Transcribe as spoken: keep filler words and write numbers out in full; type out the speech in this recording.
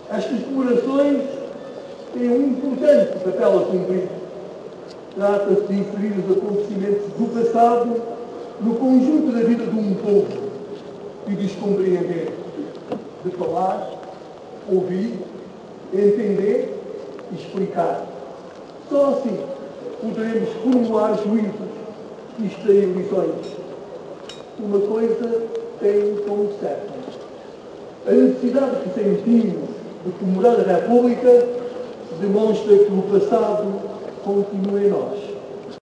Estas comemorações têm um importante papel a cumprir. Trata-se de inserir os acontecimentos do passado no conjunto da vida de um povo e de os compreender, de falar, ouvir, entender e explicar. Só assim poderemos formular juízos e extrair lições. Uma coisa tem como certa: a necessidade que sentimos de comemorar a República demonstra que o passado continua em nós.